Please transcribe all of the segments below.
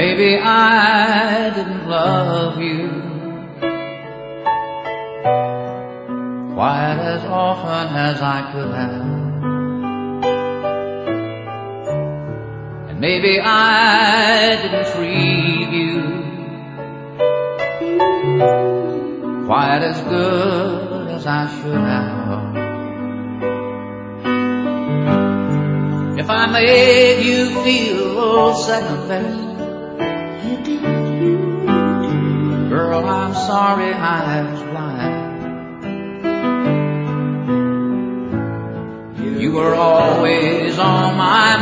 maybe I didn't love you quite as often as I could have. And maybe I didn't treat you quite as good as I should have. If I made you feel second best, girl, I'm sorry I was blind. You were always on my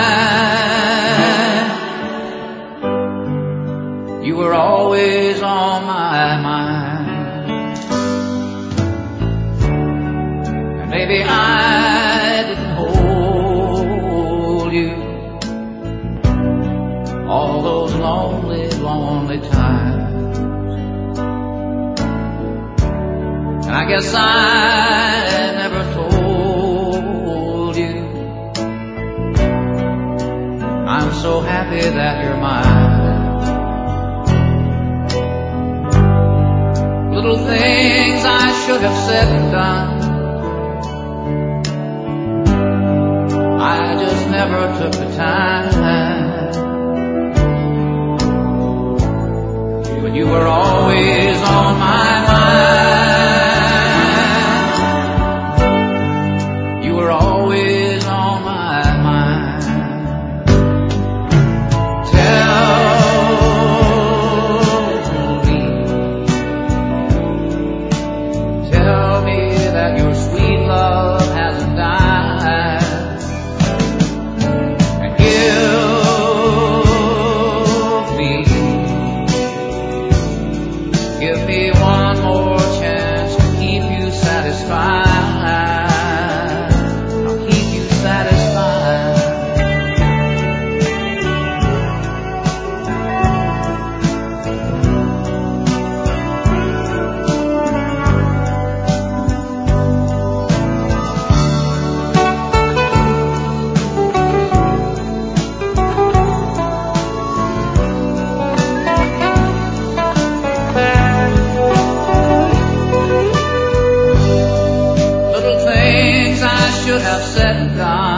mind. You were always on my mind. And maybe I didn't hold you all those lonely, lonely times. And I guess I never told you I'm so happy that you're mine. Little things I should have said and done, I just never took the time. But you were always on my mind. You were always on my mind. Tell me that your sweet love hasn't died. And give me one more chance to keep you satisfied. I'll keep you satisfied. Should have said and done,